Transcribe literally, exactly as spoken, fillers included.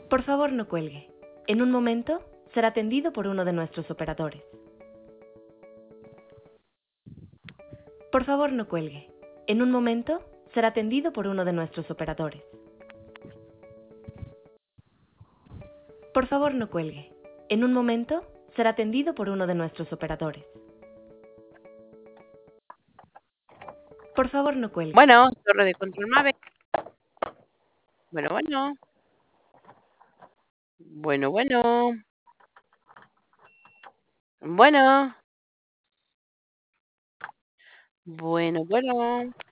Por favor, no cuelgue. En un momento será atendido por uno de nuestros operadores. Por favor, no cuelgue. En un momento será atendido por uno de nuestros operadores. Por favor, no cuelgue. En un momento será atendido por uno de nuestros operadores. Por favor, no cuelgue. Bueno, torre de control Mave. Bueno, bueno. Bueno, bueno. Bueno. Bueno, bueno.